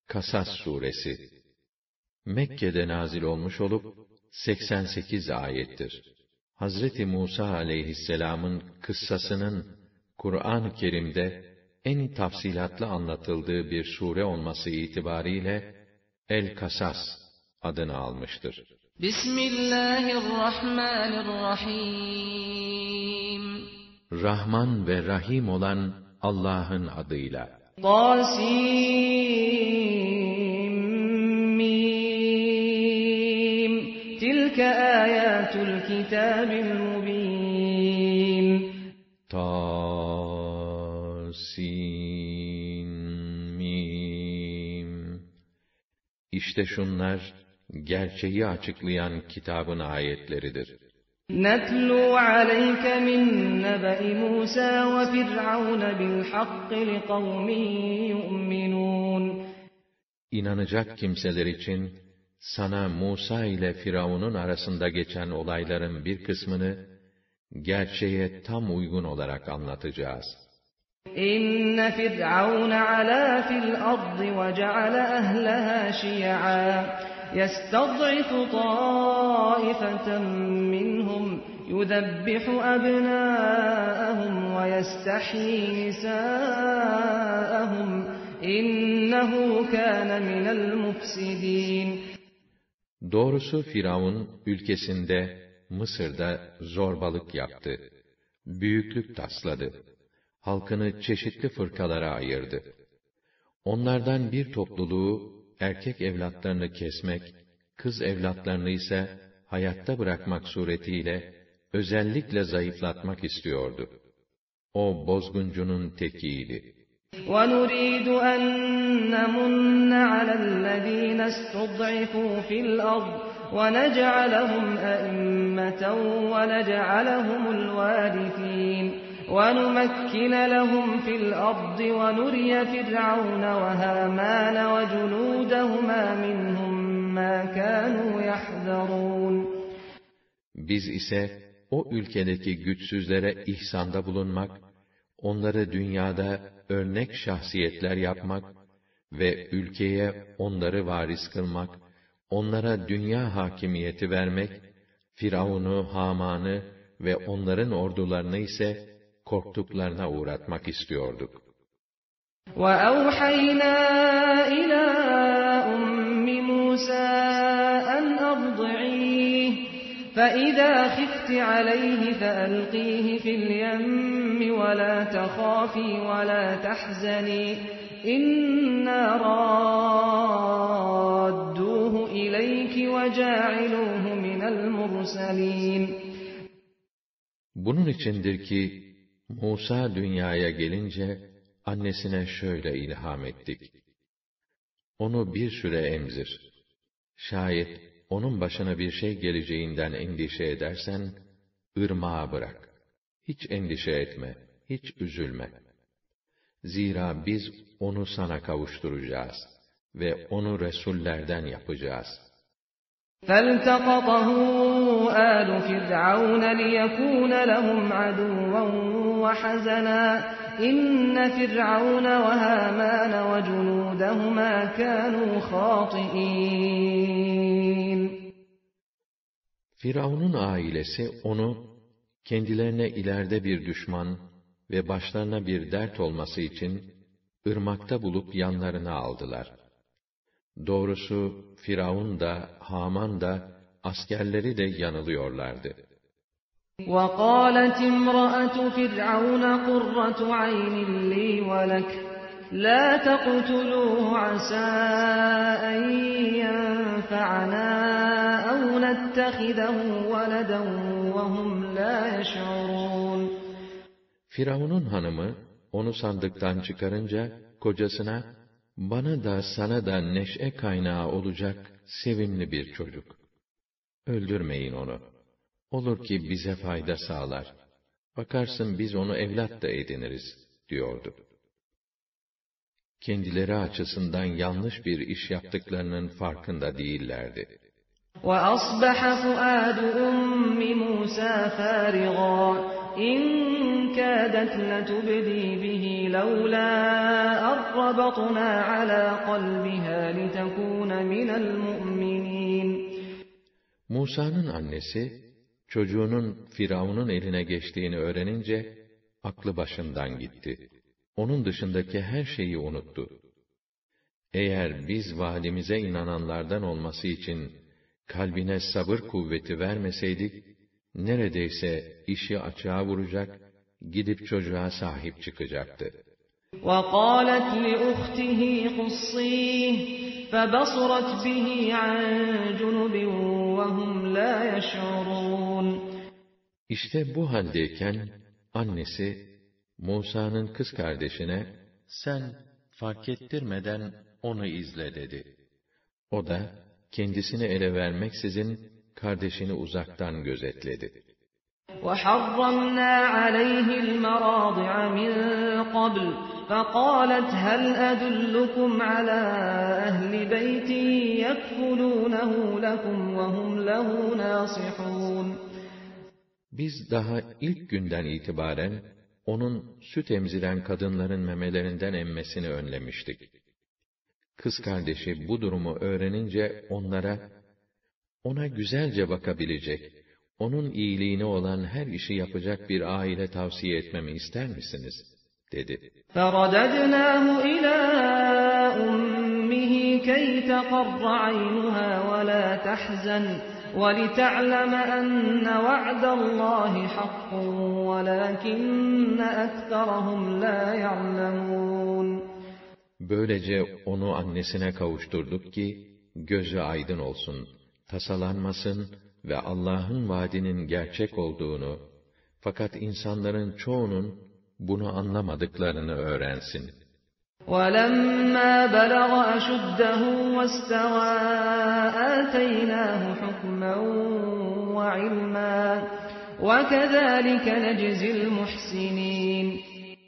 Kasas suresi Mekke'de nazil olmuş olup 88 ayettir. Hazreti Musa aleyhisselam'ın kıssasının Kur'an-ı Kerim'de en tafsilatlı anlatıldığı bir sure olması itibariyle El-Kasas adını almıştır. Bismillahirrahmanirrahim. Rahman ve Rahim olan Allah'ın adıyla. Tasim. Tilke ayatul kitabil mubin. Tasim. İşte şunlar gerçeği açıklayan kitabın ayetleridir. نَتْلُو عَلَيْكَ مِنْ نَبَإِ مُوسَى وَفِرْعَوْنَ بِالْحَقِّ لِقَوْمٍ يُؤْمِنُونَ. İnanacak kimseler için sana Musa ile Firavun'un arasında geçen olayların bir kısmını gerçeğe tam uygun olarak anlatacağız. İnne Fir'aun ala fil ardı ve ceale ehlaha şi'a yestad'ifu taifeten minhum yudebbihu abnâ'ahum ve yestahyi nisâ'ahum innehu kâne minel mufsidîn. Doğrusu Firavun ülkesinde, Mısır'da zorbalık yaptı. Büyüklük tasladı. Halkını çeşitli fırkalara ayırdı. Onlardan bir topluluğu erkek evlatlarını kesmek, kız evlatlarını ise hayatta bırakmak suretiyle özellikle zayıflatmak istiyordu. O bozguncunun tekiydi. وَنُرِيدُ أَن نَّمُنَّ عَلَى الَّذِينَ اسْتُضْعِفُوا فِي الْأَرْضِ وَنَجْعَلَهُمْ أَئِمَّةً وَنَجْعَلَهُمُ الْوَارِثِينَ وَنُمَكِّنَ لَهُمْ فِي الْأَرْضِ وَنُرِيَ فِرْعَوْنَ وَهَامَانَ وَجُنُودَهُمَا مِنْهُمْ مَا كَانُوا يَحْذَرُونَ. Biz ise o ülkedeki güçsüzlere ihsanda bulunmak, onları dünyada örnek şahsiyetler yapmak ve ülkeye onları varis kılmak, onlara dünya hakimiyeti vermek, Firavun'u, Haman'ı ve onların ordularını ise korktuklarına uğratmak istiyorduk. وَأَوْحَيْنَا إِلَى أُمِّ مُوسَى أَنْ أَرْضِعِيهِ فَإِذَا خِفْتِ عَلَيْهِ فَأَلْقِيهِ فِي الْيَمِّ وَلَا تَخَافِي وَلَا تَحْزَنِي إِنَّا رَادُّوهُ إِلَيْكِ وَجَاعِلُوهُ مِنَ الْمُرْسَلِينَ. Bunun içindir ki Musa dünyaya gelince annesine şöyle ilham ettik. Onu bir süre emzir. Şayet onun başına bir şey geleceğinden endişe edersen, ırmağa bırak. Hiç endişe etme, hiç üzülme. Zira biz onu sana kavuşturacağız ve onu resullerden yapacağız. فَالْتَقَطَهُ آلُ فِرْعَوْنَ لِيَكُونَ لَهُمْ عَدُوًّا وَحَزَنًا إِنَّ فِرْعَوْنَ وَهَامَانَ وَجُنُودَهُمَا كَانُوا خَاطِئِينَ. Firavun'un ailesi onu kendilerine ileride bir düşman ve başlarına bir dert olması için ırmakta bulup yanlarına aldılar. Doğrusu Firavun da, Haman da, askerleri de yanılıyorlardı. وَقَالَتِ امْرَأَةُ فِرْعَوْنَ قُرَّةُ عَيْنٍ لِّي وَلَكَ لَا تَقْتُلُوهُ عَسَىٰ أَن يَنفَعَنَا أَوْ نَتَّخِذَهُ وَلَدًا وَهُمْ لَا يَشْعُرُونَ. Firavun'un hanımı onu sandıktan çıkarınca kocasına, bana da sana da neşe kaynağı olacak sevimli bir çocuk. Öldürmeyin onu. Olur ki bize fayda sağlar. Bakarsın biz onu evlat da ediniriz, diyordu. Kendileri açısından yanlış bir iş yaptıklarının farkında değillerdi. وَأَصْبَحَ فُؤَادُ أُمِّ مُوسَى فَارِغًا إن كادت لتبدي به لولا أن ربطنا على قلبها لتكون من المؤمنين. Musa'nın annesi, çocuğunun Firavun'un eline geçtiğini öğrenince, aklı başından gitti. Onun dışındaki her şeyi unuttu. Eğer biz valimize inananlardan olması için, kalbine sabır kuvveti vermeseydik, neredeyse işi açığa vuracak, gidip çocuğa sahip çıkacaktı. وَقَالَتْ لِأُخْتِهِ قُصِّيهِ فَبَصُرَتْ بِهِ عَنْ جُنُبٍ وَهُمْ لَا يَشْعُرُونَ. İşte bu haldeyken, annesi, Musa'nın kız kardeşine, sen fark ettirmeden onu izle dedi. O da, kendisini ele vermeksizin, kardeşini uzaktan gözetledi. وَحَرَّمْنَا عَلَيْهِ الْمَرَاضِعَ مِنْ قَبْلُ فَقَالَتْ هَلْ أَدُلُّكُمْ عَلَى أَهْلِ بَيْتٍ يَكْفُلُونَهُ لَكُمْ وَهُمْ لَهُ نَاصِحُونَ. Biz daha ilk günden itibaren, onun süt emziren kadınların memelerinden emmesini önlemiştik. Kız kardeşi bu durumu öğrenince ona güzelce bakabilecek, onun iyiliğine olan her işi yapacak bir aile tavsiye etmemi ister misiniz? dedi. فَرَدَدْنَاهُ إِلَى أُمِّهِ كَيْ تَقَرَّ عَيْنُهَا وَلَا تَحْزَنَ وَلِتَعْلَمَ أَنَّ وَعْدَ اللّٰهِ حَقٌّ وَلَكِنَّ أَكْثَرَهُمْ لَا يَعْلَمُونَ. Böylece onu annesine kavuşturduk ki, gözü aydın olsun, tasalanmasın ve Allah'ın vaadinin gerçek olduğunu, fakat insanların çoğunun bunu anlamadıklarını öğrensin. وَلَمَّا بَلَغَ أَشُدَّهُ وَاسْتَوَى آتَيْنَاهُ حُكْمًا وَعِلْمًا وَكَذَٰلِكَ نَجْزِي الْمُحْسِنِينَ.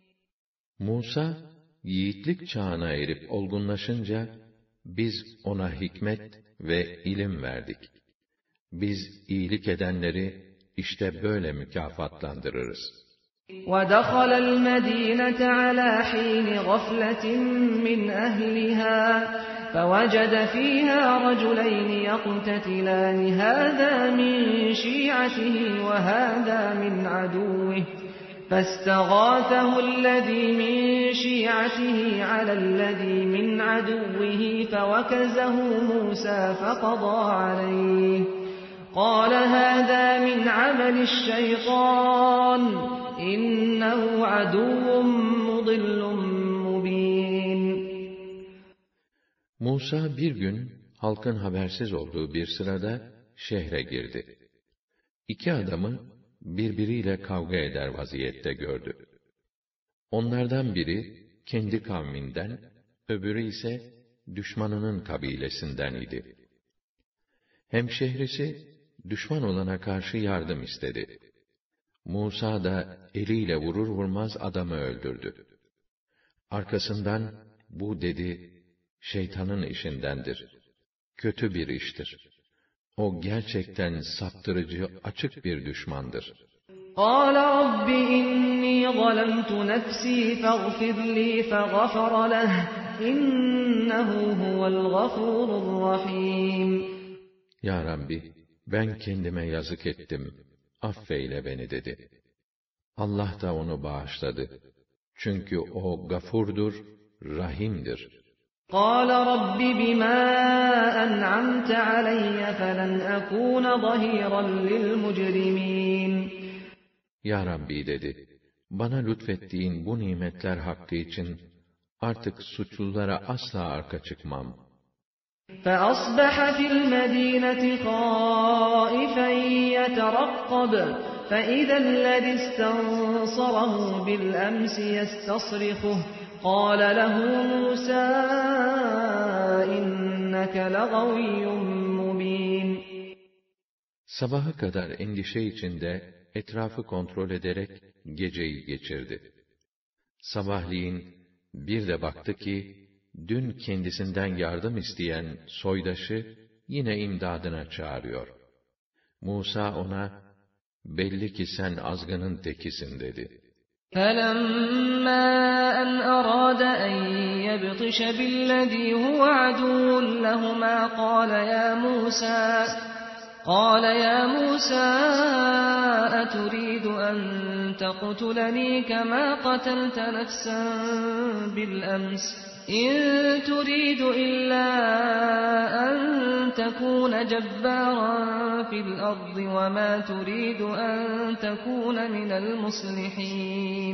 Musa, yiğitlik çağına erip olgunlaşınca, biz ona hikmet ve ilim verdik. Biz iyilik edenleri işte böyle mükafatlandırırız. وَدَخَلَ الْمَدِينَةَ عَلَى حِينِ غَفْلَةٍ مِّنْ أَهْلِهَا فَوَجَدَ فِيهَا رَجُلَيْنِ يَقْتَتِلَانِ هَذَا مِنْ شِيعَتِهِ وَهَذَا مِنْ عَدُوِّهِ فَاسْتَغَاثَهُ الَّذِي مِنْ شِيعَتِهِ عَلَى الَّذِي مِنْ عَدُوِّهِ فَوَكَزَهُ مُوسَى فَقَضَى عَلَيْهِ قَالَ هَذَا مِنْ عَمَلِ الشَّيْطَانِ إِنَّهُ عَدُوٌّ مُضِلٌّ مُبِينٌ. Musa bir gün, halkın habersiz olduğu bir sırada, şehre girdi. İki adamı, birbiriyle kavga eder vaziyette gördü. Onlardan biri, kendi kavminden, öbürü ise, düşmanının kabilesinden idi. Hemşehrisi, düşman olana karşı yardım istedi. Musa da eliyle vurur vurmaz adamı öldürdü. Arkasından, bu dedi, şeytanın işindendir. Kötü bir iştir. O gerçekten saptırıcı, açık bir düşmandır. قَالَ رَبِّ إِنِّي ظَلَمْتُ نَفْسِي فَاغْفِرْ لِي فَغَفَرَ لَهُ إِنَّهُ هُوَ الْغَفُورُ الرَّحِيمُ. Ya Rabbi, ben kendime yazık ettim, affeyle beni dedi. Allah da onu bağışladı. Çünkü o gafurdur, rahimdir. قَالَ رَبِّ بِمَا أَنْعَمْتَ عَلَيَّ فَلَنْ أَكُونَ ظَهِيرًا لِلْمُجْرِمِينَ. Ya Rabbi dedi, bana lütfettiğin bu nimetler hakkı için artık suçlulara asla arka çıkmam. فَأَصْبَحَ فِي الْمَدِينَةِ خَائِفًا يَتَرَقَّبُ فَإِذَا الَّذِي اسْتَنصَرَهُ بِالْأَمْسِ يَسْتَصْرِخُهُ قَالَ لَهُ مُوسَى إِنَّكَ لَغَوِيٌّ مُّبِينٌ. Sabaha kadar endişe içinde etrafı kontrol ederek geceyi geçirdi. Sabahleyin bir de baktı ki, dün kendisinden yardım isteyen soydaşı yine imdadına çağırıyor. Musa ona, belli ki sen azgının tekisin dedi. فَلَمَّا أَنْ أَرَادَ أَنْ يَبْطِشَ بِالَّذِي هُوَ عَدُوٌّ لَهُمَا قَالَ يَا مُوسَى أَتُرِيدُ أَنْ تَقْتُلَنِي كَمَا قَتَلْتَ نَفْسًا بِالْأَمْسِ إِنْ تُرِيدُ إِلَّا أَنْ تَكُونَ جَبَّارًا فِي الْأَرْضِ وَمَا تُرِيدُ أَنْ تَكُونَ مِنَ الْمُصْلِحِينَ.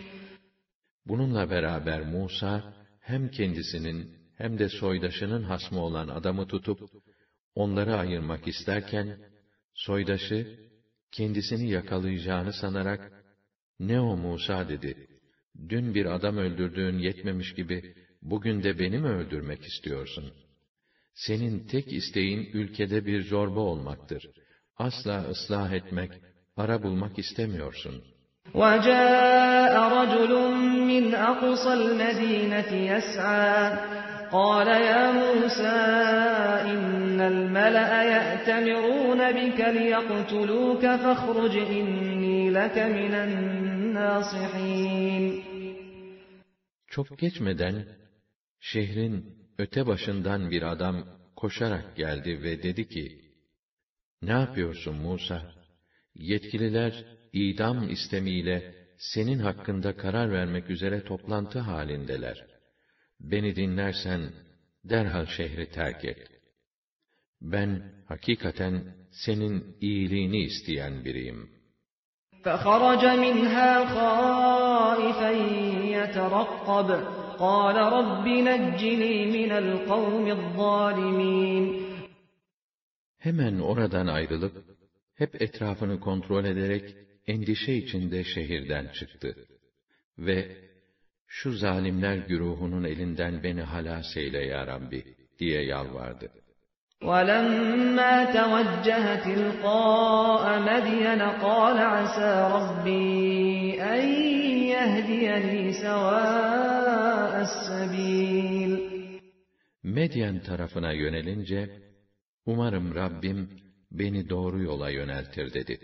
Bununla beraber Musa, hem kendisinin hem de soydaşının hasmı olan adamı tutup, onları ayırmak isterken, soydaşı, kendisini yakalayacağını sanarak, "Ne o Musa?" dedi. "Dün bir adam öldürdüğün yetmemiş gibi, bugün de beni mi öldürmek istiyorsun? Senin tek isteğin ülkede bir zorba olmaktır. Asla ıslah etmek, ara bulmak istemiyorsun." وَجَاءَ رَجُلٌ مِّنْ أَقْصَى الْمَدِينَةِ يَسْعَىٰ قَالَ يَا مُوسَىٰ إِنَّ الْمَلَأَ يَأْتَمِرُونَ بِكَ لِيَقْتُلُوكَ فَاخْرُجْ إِنِّي لَكَ مِنَ النَّاصِحِينَ. Çok geçmeden, şehrin öte başından bir adam koşarak geldi ve dedi ki, "Ne yapıyorsun Musa? Yetkililer, idam istemiyle senin hakkında karar vermek üzere toplantı halindeler. Beni dinlersen, derhal şehri terk et. Ben, hakikaten senin iyiliğini isteyen biriyim." فَخَرَجَ مِنْهَا خَائِفًا يَتَرَقَّبُ قَالَ رَبِّ نَجِّنِي مِنَ الْقَوْمِ الظَّالِمِينَ. Hemen oradan ayrılıp, hep etrafını kontrol ederek, endişe içinde şehirden çıktı. Ve, "Şu zalimler güruhunun elinden beni halas eyle ya Rabbi," diye yalvardı. وَلَمَّا تَوَجَّهَ تِلْقَاءَ مَدْيَنَ قَالَ عَسَىٰ رَبِّي أَنْ يَهْدِيَنِي سَوَاءَ السَّبِيلِ. Medyen tarafına yönelince, "Umarım Rabbim beni doğru yola yöneltir," dedi.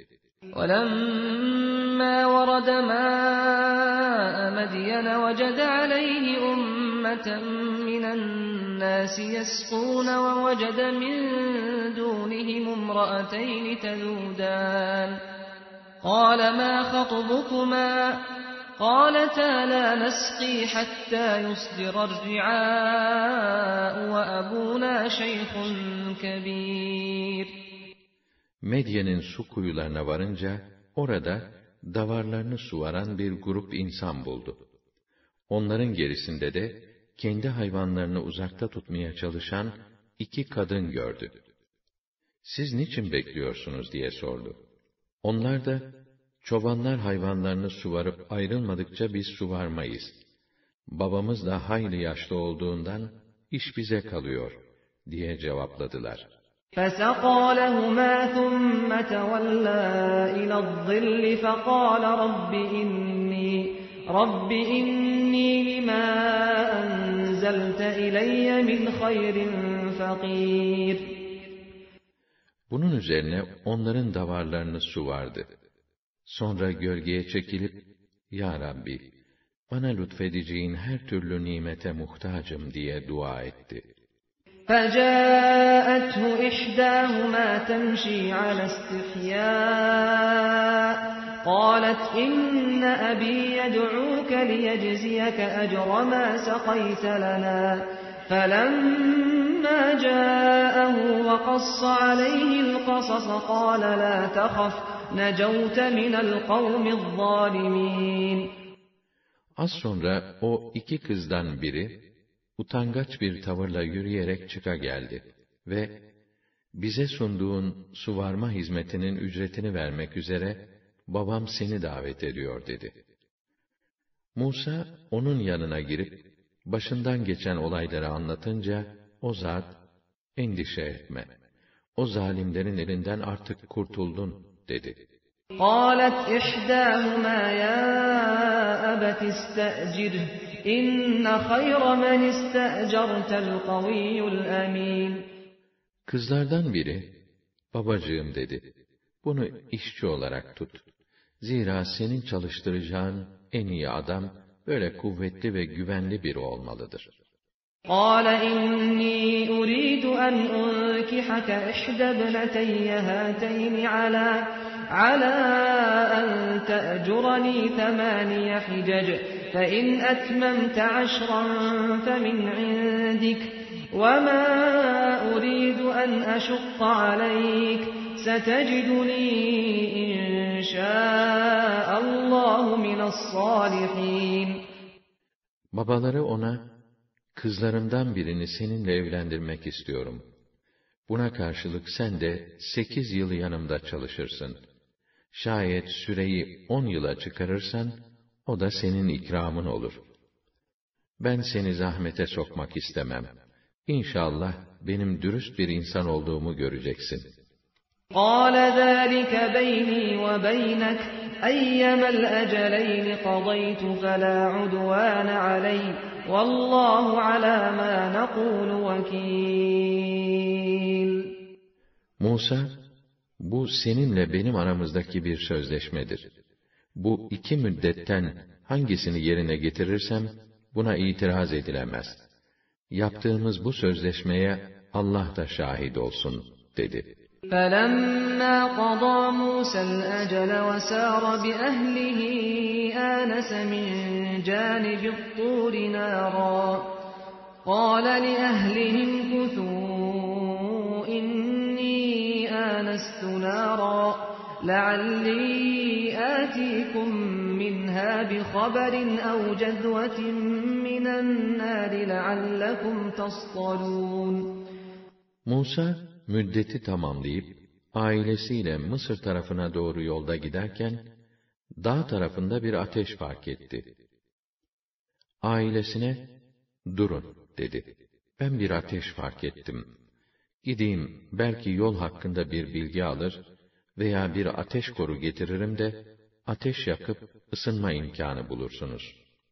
وَلَمَّا وَرَدَ مَاءَ مَدْيَنَ وَجَدَ عَلَيْهِ أُمَّةً مِّنَ النَّاسِ يَسْقُونَ وَوَجَدَ مِن دُونِهِمُ امْرَأَتَيْنِ تَذُودَانِ قَالَ مَا خَطْبُكُمَا قَالَتَا لَا نَسْقِي حَتَّىٰ يُصْدِرَ الرِّعَاءُ وَأَبُونَا شَيْخٌ كَبِيرٌ. Medyen'in su kuyularına varınca, orada davarlarını suvaran bir grup insan buldu. Onların gerisinde de, kendi hayvanlarını uzakta tutmaya çalışan iki kadın gördü. "Siz niçin bekliyorsunuz?" diye sordu. Onlar da, "Çobanlar hayvanlarını suvarıp ayrılmadıkça biz suvarmayız. Babamız da hayli yaşlı olduğundan, iş bize kalıyor," diye cevapladılar. فَسَقَىٰ لَهُمَا ثُمَّ تَوَلَّىٰ إِلَى الظِّلِّ فَقَالَ رَبِّ إِنِّي لِمَا أَنزَلْتَ إِلَيَّ مِنْ خَيْرٍ فَقِيرٌ. Bunun üzerine onların davarlarını suvardı. Sonra gölgeye çekilip, "Ya Rabbi, bana lütfedeceğin her türlü nimete muhtacım," diye dua etti. فَجَاءَتْهُ إِحْدَاهُمَا تَمْشِي عَلَى اسْتِحْيَاءٍ قَالَتْ إِنَّ أَبِي يَدْعُوكَ لِيَجْزِيَكَ أَجْرَ مَا سَقَيْتَ لَنَا فَلَمَّا جَاءَهُ وَقَصَّ عَلَيْهِ الْقَصَصَ قَالَ لَا تَخَفْ نَجَوْتَ مِنَ الْقَوْمِ الظَّالِمِينَ. Az sonra o iki kızdan biri, utangaç bir tavırla yürüyerek çıka geldi ve "Bize sunduğun suvarma hizmetinin ücretini vermek üzere babam seni davet ediyor," dedi. Musa onun yanına girip başından geçen olayları anlatınca o zat, "Endişe etme, o zalimlerin elinden artık kurtuldun," dedi. قَالَتْ إِحْدَاهُمَا يَا أَبَتِ اسْتَأْجِرْهُ إِنَّ خَيْرَ مَنِ اسْتَأْجَرْتَ الْقَوِيُّ الْأَمِينُ. Kızlardan biri, "Babacığım," dedi, "bu bunu işçi olarak tut. Zira senin çalıştıracağın en iyi adam, böyle kuvvetli ve güvenli biri olmalıdır. قال إني أريد أن أنكحك إحدى ابنتي هاتين على أن تأجرني 8 حجج فإن أتممت 10 فمن عندك وما أريد أن أشق عليك ستجدني إن شاء الله من الصالحين. Babaları ona, kızlarımdan birini seninle evlendirmek istiyorum. Buna karşılık sen de 8 yıl yanımda çalışırsın. Şayet süreyi 10 yıla çıkarırsan, o da senin ikramın olur. Ben seni zahmete sokmak istemem. İnşallah benim dürüst bir insan olduğumu göreceksin. قَالَ ذَٰلِكَ بَيْنِي وَبَيْنَكَ أَيَّمَا الْأَجَلَيْنِ قَضَيْتُ فَلَا عُدْوَانَ عَلَيَّ وَاللّٰهُ عَلَى مَا نَقُولُ وَكِيلٌ. Musa, bu seninle benim aramızdaki bir sözleşmedir. Bu 2 müddetten hangisini yerine getirirsem, buna itiraz edilemez. Yaptığımız bu sözleşmeye Allah da şahit olsun, dedi. فَلَمَّا قَضَىٰ مُوسَى الْأَجَلَ وَسَارَ بِأَهْلِهِ آنَسَ مِن جَانِبِ الطُّورِ نَارًا قَالَ لِأَهْلِهِ امْكُثُوا إِنِّي آنَسْتُ نَارًا لَعَلِّي آتِيكُم مِّنْهَا بِخَبَرٍ أَوْ جَذْوَةٍ مِّنَ النَّارِ لَعَلَّكُمْ تَصْطَلُونَ. Musa, müddeti tamamlayıp, ailesiyle Mısır tarafına doğru yolda giderken, dağ tarafında bir ateş fark etti. Ailesine, durun, dedi. Ben bir ateş fark ettim. Gideyim, belki yol hakkında bir bilgi alır veya bir ateş koru getiririm de, ateş yakıp ısınma imkanı bulursunuz.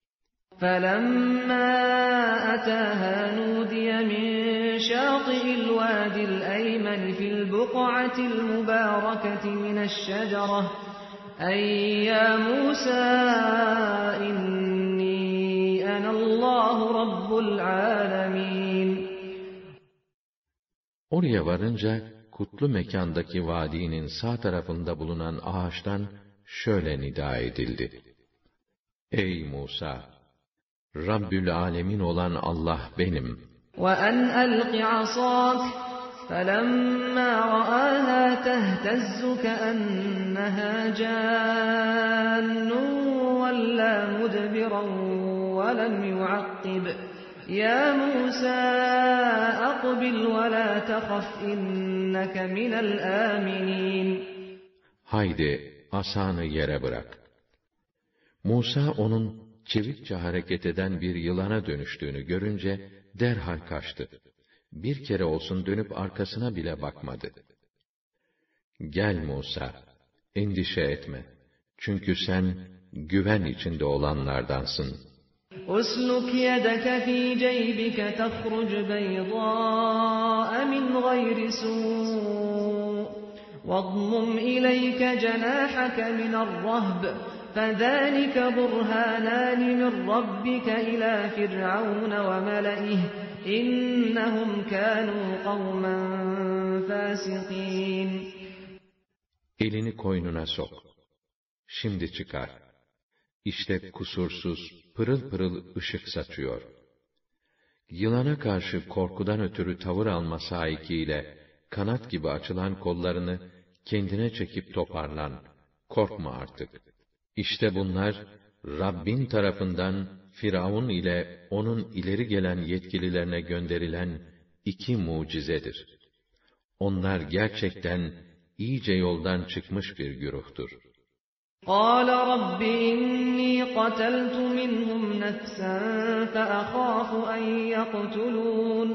فَلَمَّا أَتَاهَا نُودِيَ مِن شَاطِئِ الْوَادِ الْأَيْمَنِ فِي الْبُقْعَةِ الْمُبَارَكَةِ مِنَ الشَّجَرَةِ أَن يَا مُوسَىٰ إِنِّي أَنَا اللّٰهُ رَبُّ الْعَالَمِينَ. Oraya varınca, kutlu mekandaki vadinin sağ tarafında bulunan ağaçtan şöyle nida edildi. Ey Musa! Rabbül Alemin olan Allah benim. وَأَنْ أَلْقِ عَصَاكَ فَلَمَّا رَآهَا تَهْتَزُّ كَأَنَّهَا جَانٌّ وَلَّىٰ مُدْبِرًا وَلَمْ يُعَقِّبْ يَا مُوسَىٰ أَقْبِلْ وَلَا تَخَفْ إِنَّكَ مِنَ الْآمِنِينَ. Haydi asanı yere bırak. Musa onun çevikçe hareket eden bir yılana dönüştüğünü görünce derhal kaçtı. Bir kere olsun dönüp arkasına bile bakmadı. Gel Musa, endişe etme. Çünkü sen güven içinde olanlardansın. أُسْلُكْ يَدَكَ فِي جَيْبِكَ تَخْرُجْ بَيْضَاءَ مِنْ غَيْرِ سُوءٍ وَاضْمُمْ إِلَيْكَ جَنَاحَكَ مِنَ الرَّهْبِ فَذَٰلِكَ بُرْهَانَانِ مِن رَّبِّكَ إِلَىٰ فِرْعَوْنَ وَمَلَئِهِ إِنَّهُمْ كَانُوا قَوْمًا فَاسِقِينَ. Elini koynuna sok. Şimdi çıkar. İşte kusursuz, pırıl pırıl ışık saçıyor. Yılana karşı korkudan ötürü tavır alma sahikiyle, kanat gibi açılan kollarını kendine çekip toparlan. Korkma artık. İşte bunlar, Rabbin tarafından Firavun ile onun ileri gelen yetkililerine gönderilen 2 mucizedir. Onlar gerçekten iyice yoldan çıkmış bir güruhtur. قَالَ رَبِّ إِنِّي قَتَلْتُ مِنْهُمْ نَفْسًا فَأَخَافُ أَنْ يَقْتُلُونِ.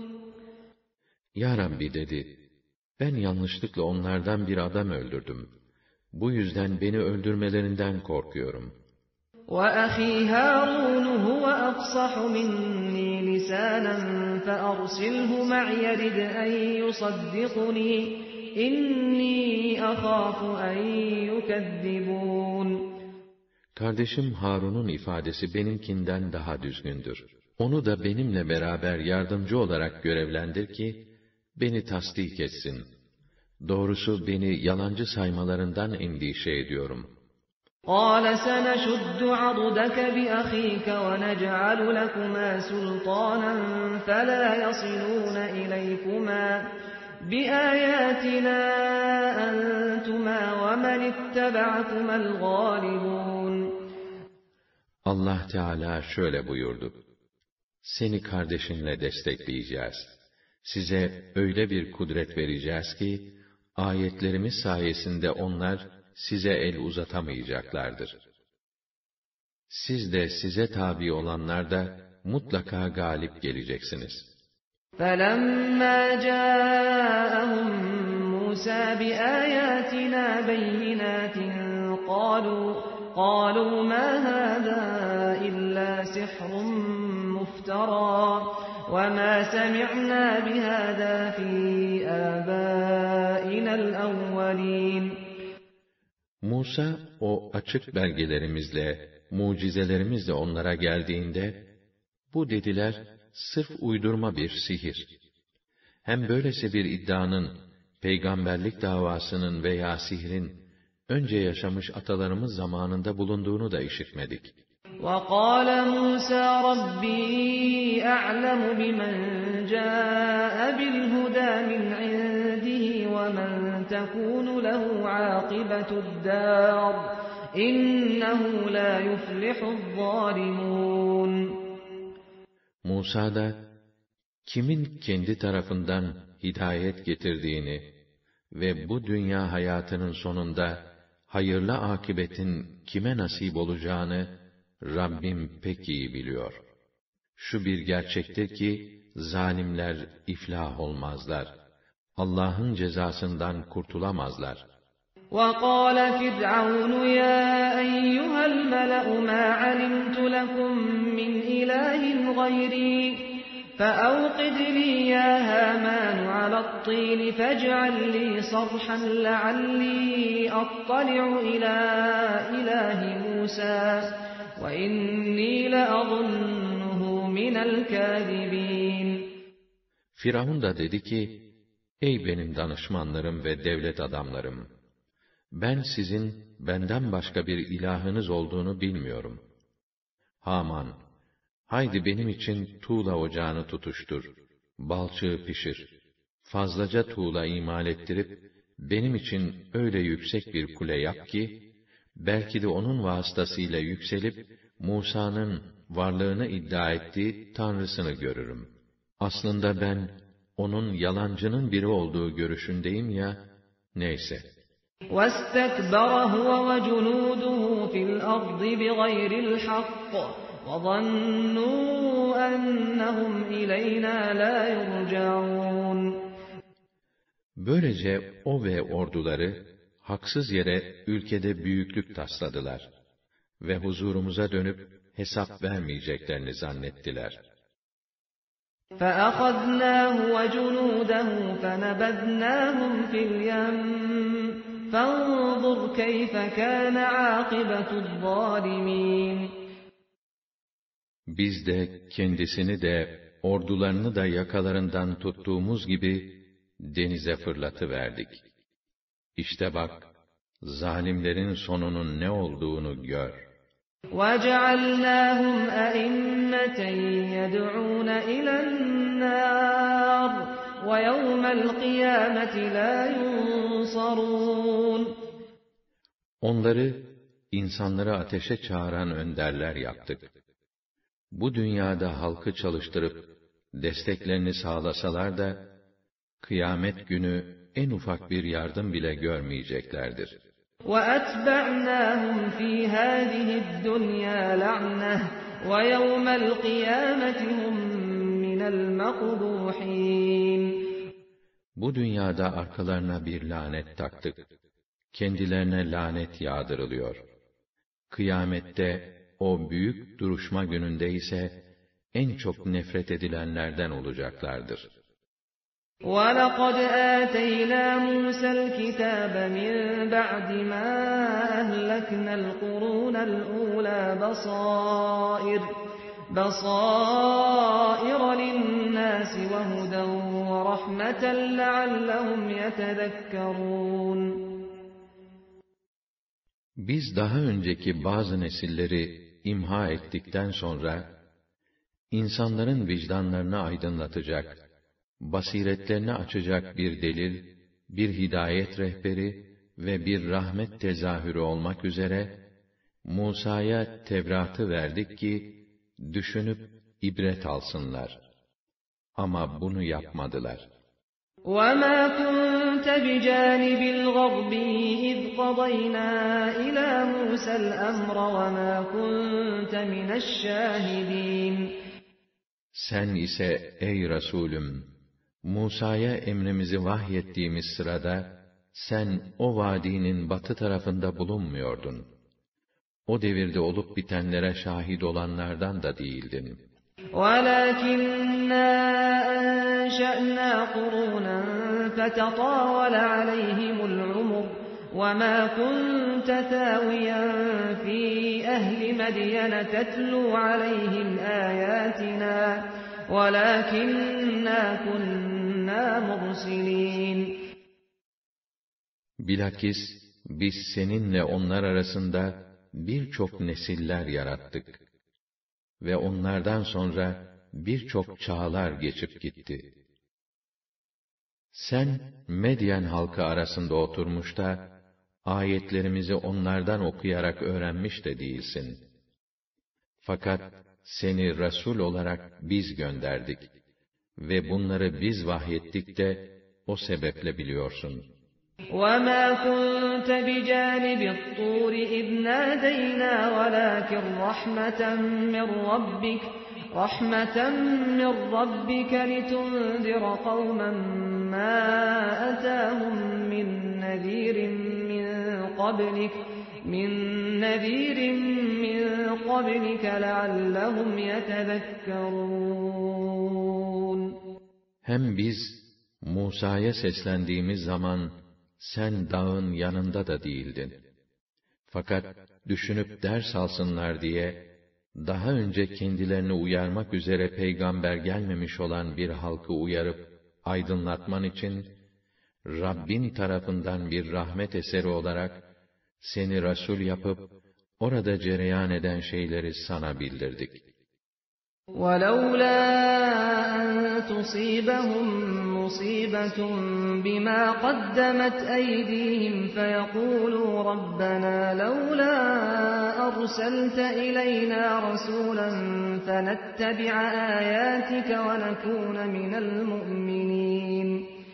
Ya Rabbi dedi, ben yanlışlıkla onlardan bir adam öldürdüm. Bu yüzden beni öldürmelerinden korkuyorum. وَأَخِي هَارُونُ هُوَ أَفْصَحُ مِنِّي لِسَانًا فَأَرْسِلْهُ مَعِيَ رِدْءًا يُصَدِّقُنِي إني أخاف أن يكذبون. Kardeşim Harun'un ifadesi benimkinden daha düzgündür. Onu da benimle beraber yardımcı olarak görevlendir ki, beni tasdik etsin. Doğrusu beni yalancı saymalarından endişe ediyorum. قال سنشد عضدك بأخيك ونجعل لكما سلطانا فلا يصلون إليكما بآياتنا أنتما ومن اتبعكما الغالبون. Allah Teala şöyle buyurdu: Seni kardeşinle destekleyeceğiz. Size öyle bir kudret vereceğiz ki, ayetlerimiz sayesinde onlar size el uzatamayacaklardır. Siz de size tabi olanlar da mutlaka galip geleceksiniz. فَلَمَّا جَاءَهُم مُوسَى بِآيَاتِنَا بَيِّنَاتٍ قالوا ما هذا إلا سحر مفترى وما سمعنا بهذا في آبائنا الأولين. Musa o açık belgelerimizle, mucizelerimizle onlara geldiğinde, bu dediler, sırf uydurma bir sihir. Hem böylesi bir iddianın, peygamberlik davasının veya sihrin, önce yaşamış atalarımız zamanında bulunduğunu da işitmedik. وَقَالَ مُوسَى رَبِّي أَعْلَمُ بِمَنْ جَاءَ بِالْهُدَى مِنْ عِنْدِهِ وَمَنْ تَكُونُ لَهُ عَاقِبَةُ الدَّارِ إِنَّهُ لَا يُفْلِحُ الظَّالِمُونَ. Musa da, kimin kendi tarafından hidayet getirdiğini ve bu dünya hayatının sonunda hayırlı akıbetin kime nasip olacağını Rabbim pek iyi biliyor. Şu bir gerçektir ki, zalimler iflah olmazlar. Allah'ın cezasından kurtulamazlar. وَقَالَ فِرْعَوْنُ يَا أَيُّهَا الْمَلَأُ مَا عَلِمْتُ لَكُمْ مِنْ إِلَٰهٍ غَيْرِي فَأَوْقِدْ لِي يَا هَامَانُ عَلَى الطِّينِ فَاجْعَل لِّي صَرْحًا لَّعَلِّي أَطَّلِعُ إِلَىٰ إِلَٰهِ مُوسَىٰ وَإِنِّي لَأَظُنُّهُ مِنَ الْكَاذِبِينَ. Firavun da dedi ki, ey benim danışmanlarım ve devlet adamlarım! Ben sizin benden başka bir ilahınız olduğunu bilmiyorum. Haman, haydi benim için tuğla ocağını tutuştur, balçığı pişir, fazlaca tuğla imal ettirip, benim için öyle yüksek bir kule yap ki, belki de onun vasıtasıyla yükselip, Musa'nın varlığını iddia ettiği Tanrısını görürüm. Aslında ben, onun yalancının biri olduğu görüşündeyim ya, neyse. وَاسْتَكْبَرَ هُوَ وَجُنُودُهُ فِي الْأَرْضِ بِغَيْرِ الْحَقِّ وَظَنُّوا أَنَّهُمْ إِلَيْنَا لَا يُرْجَعُونَ. Böylece o ve orduları, haksız yere ülkede büyüklük tasladılar ve huzurumuza dönüp hesap vermeyeceklerini zannettiler. فَأَخَذْنَاهُ وَجُنُودَهُ فَنَبَذْنَاهُمْ فِي الْيَمِّ فَانظُرْ كَيْفَ كَانَ عَاقِبَةُ الظَّالِمِينَ. Biz de kendisini de ordularını da yakalarından tuttuğumuz gibi denize fırlatıverdik. İşte bak, zalimlerin sonunun ne olduğunu gör. وَجَعَلْنَاهُمْ أَئِمَّةً يَدْعُونَ إِلَى النَّارِ وَيَوْمَ الْقِيَامَةِ لَا يُنصَرُونَ. Onları, insanları ateşe çağıran önderler yaptık. Bu dünyada halkı çalıştırıp, desteklerini sağlasalar da, kıyamet günü en ufak bir yardım bile görmeyeceklerdir. وَأَتْبَعْنَاهُمْ فِي هَٰذِهِ الدُّنْيَا لَعْنَةً وَيَوْمَ الْقِيَامَةِ هُمْ مِنَ الْمَقْبُوحِينَ. Bu dünyada arkalarına bir lanet taktık. Kendilerine lanet yağdırılıyor. Kıyamette, o büyük duruşma gününde ise, en çok nefret edilenlerden olacaklardır. وَلَقَدْ آتَيْنَا مُوسَى الْكِتَابَ مِنْ بَعْدِ مَا أَهْلَكْنَا الْقُرُونَ الْأُولَى بَصَائِرَ لِلنَّاسِ وَهُدًى وَرَحْمَةً لَعَلَّهُمْ يَتَذَكَّرُونَ. Biz daha önceki bazı nesilleri imha ettikten sonra, insanların vicdanlarını aydınlatacak, basiretlerini açacak bir delil, bir hidayet rehberi ve bir rahmet tezahürü olmak üzere, Musa'ya Tevrat'ı verdik ki, düşünüp ibret alsınlar. Ama bunu yapmadılar. وَمَا كُنْتَ بِجَانِبِ الْغَرْبِيِّ إِذْ قَضَيْنَا إِلَى مُوسَى الْأَمْرَ وَمَا كُنْتَ مِنَ الشَّاهِدِينَ. Sen ise ey Resulüm, Musa'ya emrimizi vahyettiğimiz sırada, sen o vadinin batı tarafında bulunmuyordun. O devirde olup bitenlere şahit olanlardan da değildin. وَلَكِنَّا أَنشَأْنَا قُرُونًا فَتَطَاوَلَ عَلَيْهِمُ الْعُمُرُ وَمَا كُنْتَ ثَاوِيًا فِي أَهْلِ مَدْيَنَ تَتْلُو عَلَيْهِمْ آيَاتِنَا وَلَكِنَّا كُنَّا مُرْسِلِينَ. Bilakis biz seninle onlar arasında birçok nesiller yarattık ve onlardan sonra birçok çağlar geçip gitti. Sen Medyen halkı arasında oturmuş da ayetlerimizi onlardan okuyarak öğrenmiş de değilsin. Fakat seni Resul olarak biz gönderdik ve bunları biz vahyettik de o sebeple biliyorsun. وَمَا كُنْتَ بِجَانِبِ الطُّورِ إِذْ نَادَيْنَا وَلَكِنْ رَحْمَةً مِّن رَّبِّكَ لِتُنذِرَ قَوْمًا مَّا أَتَاهُم مِّن نَّذِيرٍ مِّن قَبْلِكَ لَعَلَّهُمْ يَتَذَكَّرُونَ. Hem biz Musa'ya seslendiğimiz zaman sen dağın yanında da değildin. Fakat düşünüp ders alsınlar diye daha önce kendilerini uyarmak üzere peygamber gelmemiş olan bir halkı uyarıp aydınlatman için Rabbin tarafından bir rahmet eseri olarak seni Resul yapıp orada cereyan eden şeyleri sana bildirdik. وَلَوْلَا أَن تُصِيبَهُم مُّصِيبَةٌ بِمَا قَدَّمَتْ أَيْدِيهِمْ فَيَقُولُوا رَبَّنَا لَوْلَا أَرْسَلْتَ إِلَيْنَا رَسُولًا فَنَتَّبِعَ آيَاتِكَ وَنَكُونَ مِنَ الْمُؤْمِنِينَ.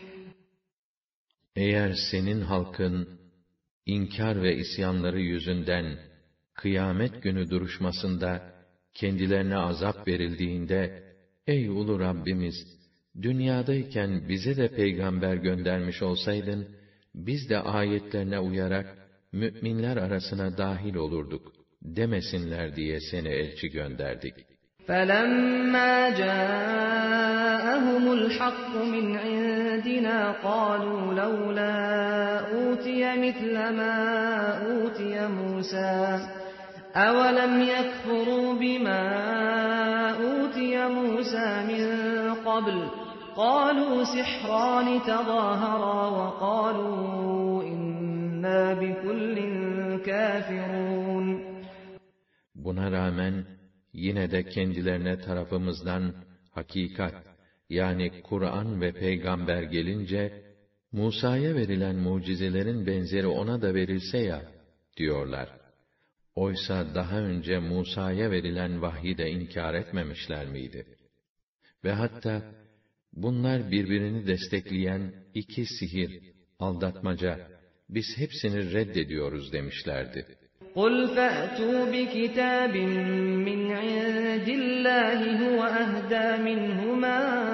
Eğer senin halkın inkar ve isyanları yüzünden kıyamet günü duruşmasında kendilerine azap verildiğinde, ey ulu Rabbimiz, dünyadayken bize de peygamber göndermiş olsaydın, biz de ayetlerine uyarak müminler arasına dahil olurduk demesinler diye seni elçi gönderdik. فَلَمَّا جَاءَهُمُ الْحَقُّ مِنْ عِندِنَا قَالُوا لَوْلَا أُوتِيَ مِثْلَ مَا أُوتِيَ مُوسَى أَوَلَمْ يَكْفُرُوا بِمَا أُوتِيَ مُوسَى مِنْ قَبْلُ قَالُوا سِحْرَانِ تَظَاهَرَا وَقَالُوا إِنَّا بِكُلٍّ كَافِرُونَ. Buna rağmen yine de kendilerine tarafımızdan hakikat, yani Kur'an ve peygamber gelince, Musa'ya verilen mucizelerin benzeri ona da verilse ya, diyorlar. Oysa daha önce Musa'ya verilen vahyi de inkar etmemişler miydi? Ve hatta, bunlar birbirini destekleyen iki sihir, aldatmaca, biz hepsini reddediyoruz demişlerdi. قُلْ فَأْتُوا بِكِتَابٍ مِّنْ عِندِ اللَّهِ هُوَ أَهْدَىٰ مِنْهُمَا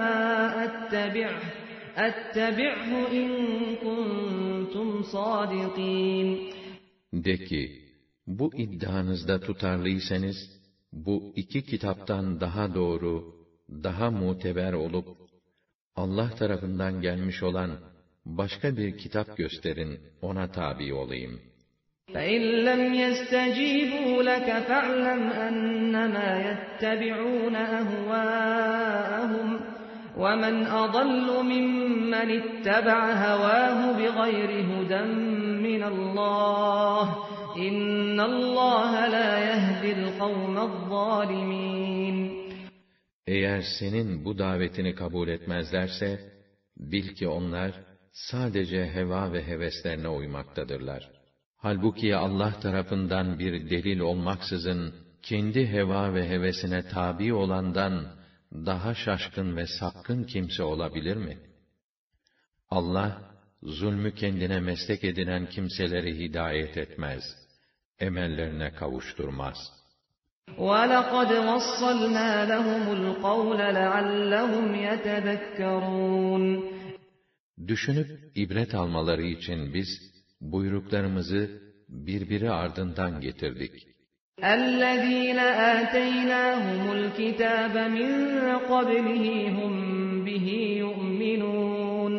أَتَّبِعْهُ إِن كُنتُمْ صَادِقِينَ. De ki, bu iddianızda tutarlıysanız, bu iki kitaptan daha doğru, daha muteber olup, Allah tarafından gelmiş olan başka bir kitap gösterin, ona tabi olayım. فَإِنْ لَمْ يَسْتَجِيبُوا لَكَ فَاعْلَمْ أَنَّمَا يَتَّبِعُونَ أَهْوَاءَهُمْ وَمَنْ أَضَلُّ مِمَّنِ اتَّبَعَ هَوَاهُ بِغَيْرِ هُدًى مِنَ اللّٰهِ إِنَّ اللّٰهَ لَا يَهْدِي الْقَوْمَ الظَّالِمِينَ Eğer senin bu davetini kabul etmezlerse, bil ki onlar sadece heva ve heveslerine uymaktadırlar. Halbuki Allah tarafından bir delil olmaksızın, kendi heva ve hevesine tabi olandan daha şaşkın ve sapkın kimse olabilir mi? Allah, zulmü kendine meslek edinen kimseleri hidayet etmez, emellerine kavuşturmaz. وَلَقَدْ وَصَّلْنَا لَهُمُ الْقَوْلَ لَعَلَّهُمْ يَتَذَكَّرُونَ Düşünüp ibret almaları için biz buyruklarımızı birbiri ardından getirdik. اَلَّذ۪ينَ آتَيْنَاهُمُ الْكِتَابَ مِنْ قَبْلِهِ هُمْ بِهِ يُؤْمِنُونَ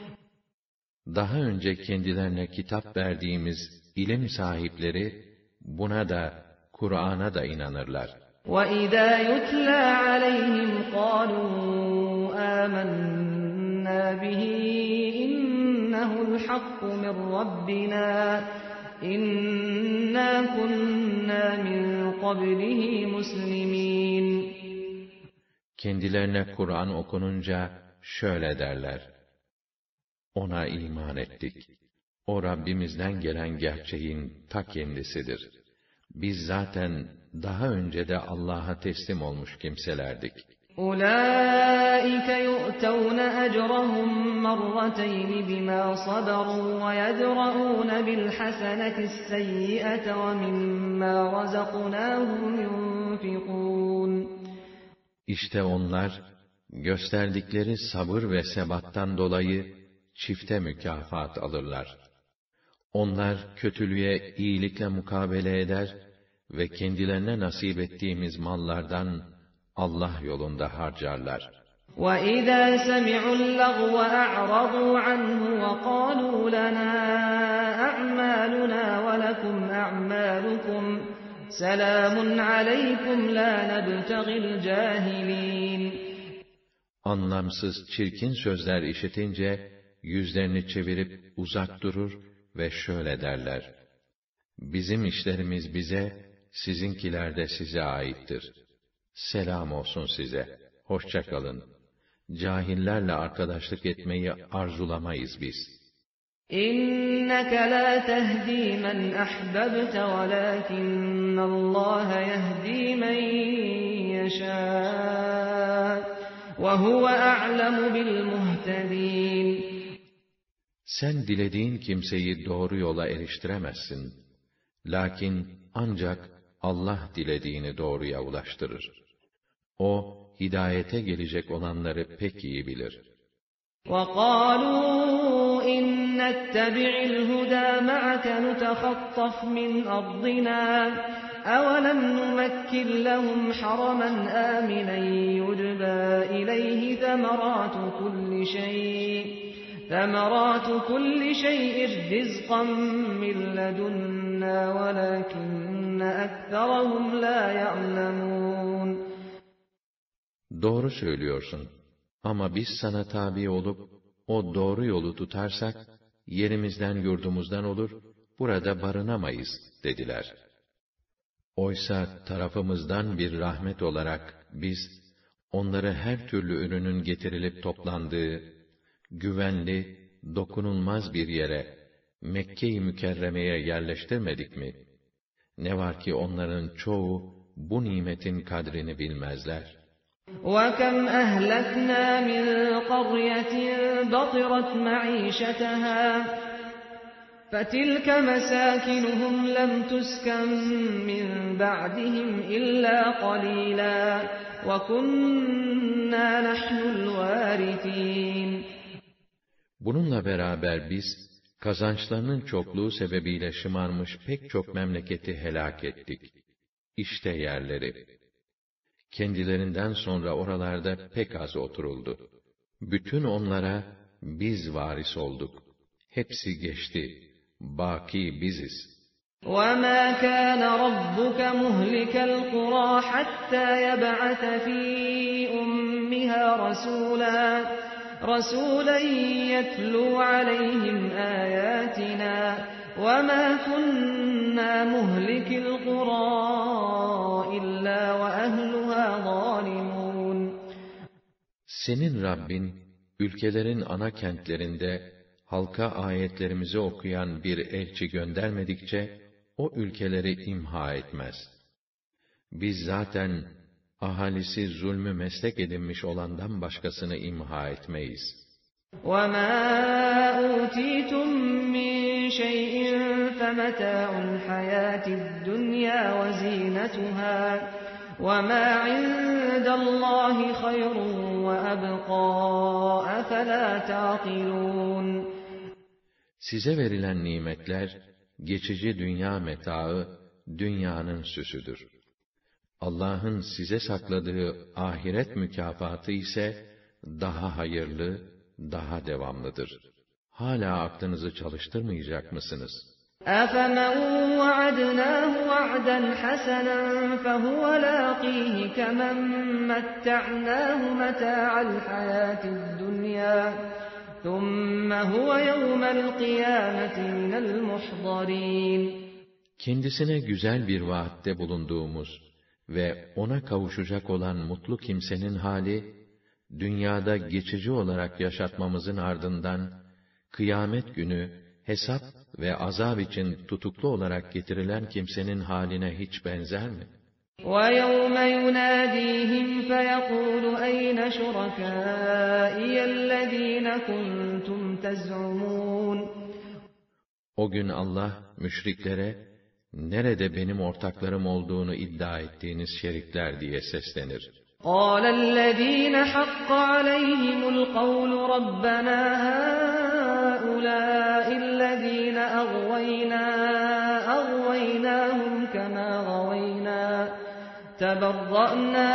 Daha önce kendilerine kitap verdiğimiz ilim sahipleri buna da, Kur'an'a da inanırlar. وَإِذَا يُتْلَى عَلَيْهِمْ قَالُوا آمَنَّا بِهِ إِنَّهُ الْحَقُّ مِنْ رَبِّنَا إِنَّا كُنَّا مِنْ قَبْلِهِ مُسْلِمِينَ Kendilerine Kur'an okununca şöyle derler: Ona iman ettik. O Rabbimizden gelen gerçeğin ta kendisidir. Biz zaten daha önce de Allah'a teslim olmuş kimselerdik. أُولَٰئِكَ يُؤْتَوْنَ أَجْرَهُمْ مَرَّتَيْنِ بِمَا صَبَرُوا وَيَدْرَءُونَ بِالْحَسَنَةِ السَّيِّئَةَ وَمِمَّا رَزَقْنَاهُمْ يُنْفِقُونَ İşte onlar, gösterdikleri sabır ve sebattan dolayı çifte mükafat alırlar. Onlar kötülüğe iyilikle mukabele eder ve kendilerine nasip ettiğimiz mallardan Allah yolunda harcarlar. وَإِذَا سَمِعُوا اللَّغْوَ أَعْرَضُوا عَنْهُ وَقَالُوا لَنَا أَعْمَالُنَا وَلَكُمْ أَعْمَالُكُمْ سَلَامٌ عَلَيْكُمْ لَا نَبْتَغِي الْجَاهِلِينَ Anlamsız, çirkin sözler işitince yüzlerini çevirip uzak durur ve şöyle derler: Bizim işlerimiz bize, sizinkiler de size aittir. Selam olsun size, hoşça kalın. Cahillerle arkadaşlık etmeyi arzulamayız biz. İnneke la tehdi men ahbabte velakinnallâhe yehdi men yeşâ ve huve a'lemu bil muhtedîn. Sen dilediğin kimseyi doğru yola eriştiremezsin. Lakin ancak Allah dilediğini doğruya ulaştırır. O, hidayete gelecek olanları pek iyi bilir. وَقَالُوا إِنْ نَتَّبِعِ الْهُدَى مَعَكَ نُتَخَطَّفْ مِنْ أَرْضِنَا أَوَلَمْ نُمَكِّنْ لَهُمْ حَرَمًا آمِنًا يُجْبَى إِلَيْهِ ثَمَرَاتُ كُلِّ شَيْءٍ رِزْقًا مِنْ لَدُنَّا وَلَكِنَّ أَكْثَرَهُمْ لَا يَعْلَمُونَ Doğru söylüyorsun. Ama biz sana tabi olup, o doğru yolu tutarsak, yerimizden yurdumuzdan olur, burada barınamayız, dediler. Oysa tarafımızdan bir rahmet olarak biz, onları her türlü ürünün getirilip toplandığı, güvenli, dokunulmaz bir yere, Mekke-i Mükerreme'ye yerleştirmedik mi? Ne var ki onların çoğu, bu nimetin kadrini bilmezler. وَكَمْ أَهْلَكْنَا مِنْ قَرْيَةٍ بَطِرَتْ مَعِيشَتَهَا فَتِلْكَ مَسَاكِنُهُمْ لَمْ تُسْكَنْ مِنْ بَعْدِهِمْ إِلَّا قَلِيلًا وَكُنَّا نَحْنُ الْوَارِثِينَ Bununla beraber biz, kazançlarının çokluğu sebebiyle şımarmış pek çok memleketi helak ettik. İşte yerleri. Kendilerinden sonra oralarda pek az oturuldu. Bütün onlara biz varis olduk. Hepsi geçti. Baki biziz. وَمَا كَانَ رَبُّكَ مُهْلِكَ الْقُرَى حَتَّى يَبْعَثَ فِي أُمِّهَا رَسُولًا يَتْلُو عَلَيْهِمْ آيَاتِنَا وَمَا كُنَّا مُهْلِكِي الْقُرَى إِلَّا وَأَهْلُهَا ظَالِمُونَ. Senin Rabbin, ülkelerin ana kentlerinde halka ayetlerimizi okuyan bir elçi göndermedikçe, o ülkeleri imha etmez. Biz zaten ahalisi zulmü meslek edinmiş olandan başkasını imha etmeyiz. وَمَا أُوتِيتُم مِّن شَيْءٍ فَمَتَاعُ الْحَيَاةِ الدُّنْيَا وَزِينَتُهَا وَمَا عِندَ اللّٰهِ خَيْرٌ وَأَبْقَىٰ أَفَلَا تَعْقِلُونَ. Size verilen nimetler, geçici dünya metaı, dünyanın süsüdür. Allah'ın size sakladığı ahiret mükafatı ise, daha hayırlı, daha devamlıdır. Hala aklınızı çalıştırmayacak mısınız? أَفَمَنْ وَعَدْنَاهُ وَعْدًا حَسَنًا فَهُوَ لَاقِيهِ كَمَنْ مَتَّعْنَاهُ مَتَاعَ الْحَيَاةِ الدُّنْيَا ثُمَّ هُوَ يَوْمَ الْقِيَامَةِ مِنَ الْمُحْضَرِينَ. Kendisine güzel bir vaatte bulunduğumuz ve ona kavuşacak olan mutlu kimsenin hali, dünyada geçici olarak yaşatmamızın ardından, kıyamet günü, hesap ve azab için tutuklu olarak getirilen kimsenin haline hiç benzer mi? وَيَوْمَ يُنَادِيهِمْ فَيَقُولُ أَيْنَ شُرَكَائِيَ الَّذ۪ينَ كُنْتُمْ تَزْعُمُونَ. O gün Allah, müşriklere, nerede benim ortaklarım olduğunu iddia ettiğiniz şerikler diye seslenir. قَالَ الَّذ۪ينَ حَقَّ عَلَيْهِمُ الْقَوْلُ رَبَّنَا هَٰؤُلَاءِ الَّذ۪ينَ أَغْوَيْنَاهُمْ كَمَا غَوَيْنَا تَبَرَّأْنَا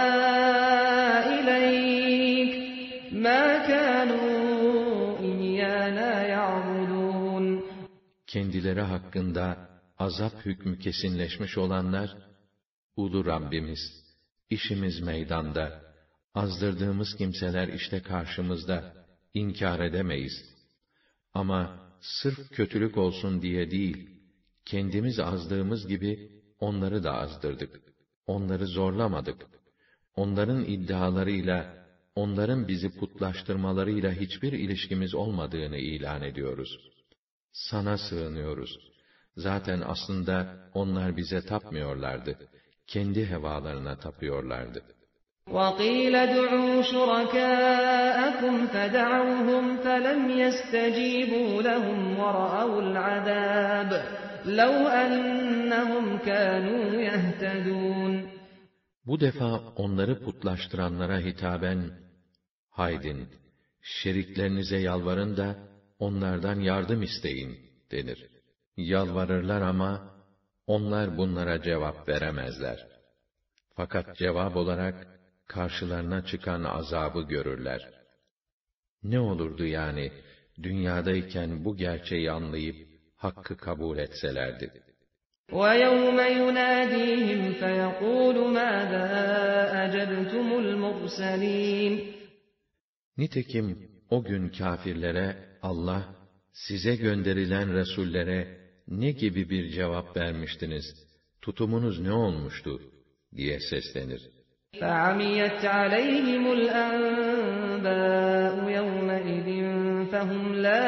إِلَيْكَ مَا كَانُوا إِيَّانَا يَعْبُدُونَ. Kendileri hakkında azap hükmü kesinleşmiş olanlar, Ulu Rabbimiz, işimiz meydanda, azdırdığımız kimseler işte karşımızda, inkar edemeyiz. Ama sırf kötülük olsun diye değil, kendimiz azdığımız gibi onları da azdırdık. Onları zorlamadık. Onların iddialarıyla, onların bizi putlaştırmalarıyla hiçbir ilişkimiz olmadığını ilan ediyoruz. Sana sığınıyoruz. Zaten aslında onlar bize tapmıyorlardı. Kendi hevalarına tapıyorlardı. وَقِيلَ ادْعُوا شُرَكَاءَكُمْ فَدَعَوْهُمْ فَلَمْ يَسْتَجِيبُوا لَهُمْ وَرَأَوُا الْعَذَابَ لَوْ أَنَّهُمْ كَانُوا يَهْتَدُونَ. Bu defa onları putlaştıranlara hitaben, haydin, şeriklerinize yalvarın da onlardan yardım isteyin denir. Yalvarırlar ama onlar bunlara cevap veremezler. Fakat cevap olarak karşılarına çıkan azabı görürler. Ne olurdu yani dünyadayken bu gerçeği anlayıp hakkı kabul etselerdi. وَيَوْمَ يُنَادِيهِمْ فَيَقُولُ مَاذَا أَجَبْتُمُ الْمُرْسَلِينَ. Nitekim o gün kâfirlere Allah, size gönderilen resullere ne gibi bir cevap vermiştiniz, tutumunuz ne olmuştu diye seslenir. فَعَمِيَتْ عَلَيْهِمُ الْأَنْبَاءُ يَوْمَئِذٍ فَهُمْ لَا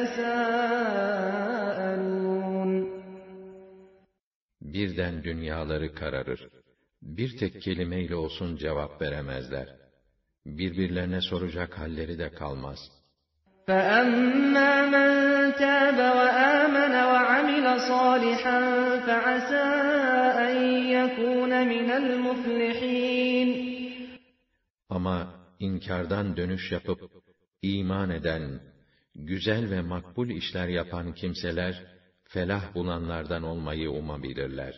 يَتَسَاءَلُونَ. Birden dünyaları kararır. Bir tek kelimeyle olsun cevap veremezler. Birbirlerine soracak halleri de kalmaz. فَأَمَّا مَنْ تَابَ وَآمَنَ وَعَمِلَ صَالِحًا فَعَسَى أَنْ يَكُونَ مِنَ الْمُفْلِحِينَ. Ama inkardan dönüş yapıp iman eden, güzel ve makbul işler yapan kimseler felah bulanlardan olmayı umabilirler.